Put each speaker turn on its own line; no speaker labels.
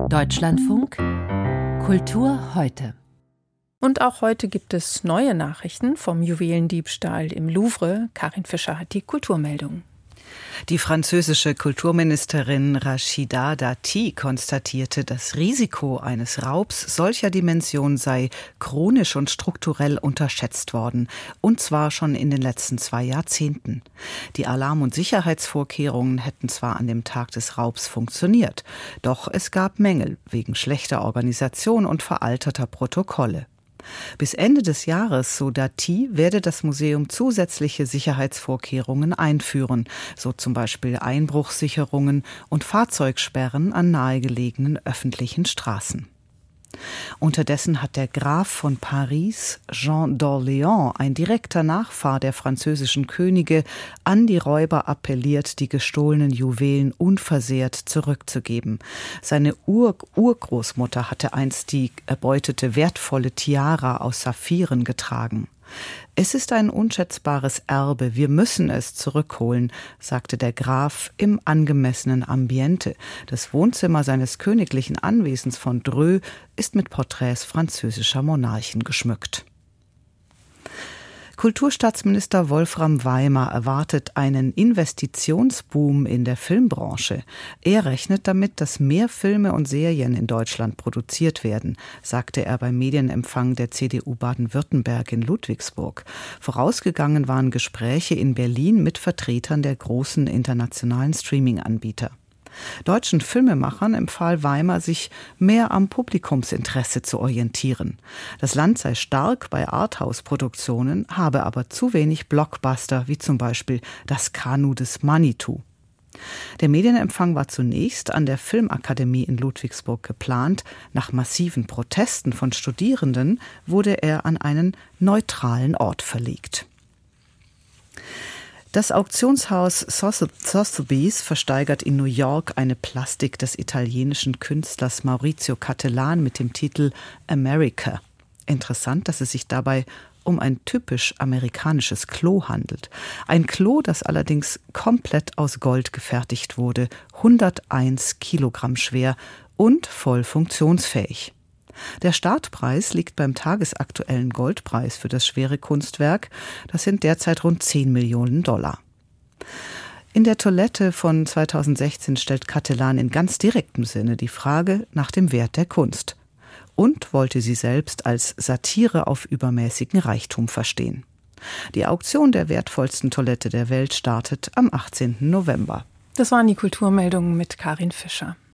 Deutschlandfunk Kultur heute.
Und auch heute gibt es neue Nachrichten vom Juwelendiebstahl im Louvre. Karin Fischer hat die Kulturmeldung.
Die französische Kulturministerin Rachida Dati konstatierte, das Risiko eines Raubs solcher Dimension sei chronisch und strukturell unterschätzt worden, und zwar schon in den letzten 2 Jahrzehnten. Die Alarm- und Sicherheitsvorkehrungen hätten zwar an dem Tag des Raubs funktioniert, doch es gab Mängel wegen schlechter Organisation und veralteter Protokolle. Bis Ende des Jahres, so Dati, werde das Museum zusätzliche Sicherheitsvorkehrungen einführen, so zum Beispiel Einbruchssicherungen und Fahrzeugsperren an nahegelegenen öffentlichen Straßen. Unterdessen hat der Graf von Paris, Jean d'Orléans, ein direkter Nachfahr der französischen Könige, an die Räuber appelliert, die gestohlenen Juwelen unversehrt zurückzugeben. Seine Urgroßmutter hatte einst die erbeutete wertvolle Tiara aus Saphiren getragen. Es ist ein unschätzbares Erbe, wir müssen es zurückholen, sagte der Graf im angemessenen Ambiente. Das Wohnzimmer seines königlichen Anwesens von Dreux ist mit Porträts französischer Monarchen geschmückt. Kulturstaatsminister Wolfram Weimer erwartet einen Investitionsboom in der Filmbranche. Er rechnet damit, dass mehr Filme und Serien in Deutschland produziert werden, sagte er beim Medienempfang der CDU Baden-Württemberg in Ludwigsburg. Vorausgegangen waren Gespräche in Berlin mit Vertretern der großen internationalen Streaming-Anbieter. Deutschen Filmemachern empfahl Weimer, sich mehr am Publikumsinteresse zu orientieren. Das Land sei stark bei Arthouse-Produktionen, habe aber zu wenig Blockbuster, wie zum Beispiel Das Kanu des Manitou. Der Medienempfang war zunächst an der Filmakademie in Ludwigsburg geplant. Nach massiven Protesten von Studierenden wurde er an einen neutralen Ort verlegt. Das Auktionshaus Sotheby's versteigert in New York eine Plastik des italienischen Künstlers Maurizio Cattelan mit dem Titel America. Interessant, dass es sich dabei um ein typisch amerikanisches Klo handelt. Ein Klo, das allerdings komplett aus Gold gefertigt wurde, 101 Kilogramm schwer und voll funktionsfähig. Der Startpreis liegt beim tagesaktuellen Goldpreis für das schwere Kunstwerk. Das sind derzeit rund 10 Millionen $. In der Toilette von 2016 stellt Cattelan in ganz direktem Sinne die Frage nach dem Wert der Kunst und wollte sie selbst als Satire auf übermäßigen Reichtum verstehen. Die Auktion der wertvollsten Toilette der Welt startet am 18. November.
Das waren die Kulturmeldungen mit Karin Fischer.